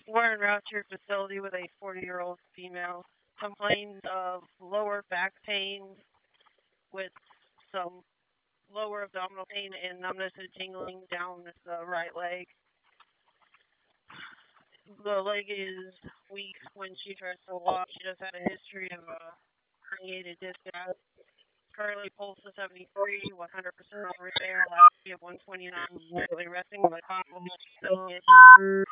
We're en route to your facility with a 40-year-old female. Complains of lower back pain with some lower abdominal pain and numbness and tingling down the right leg. The leg is weak when she tries to walk. She just had a history of a herniated disc. Currently pulse is 73, 100% on repair, last of 129, immediately resting on the cot.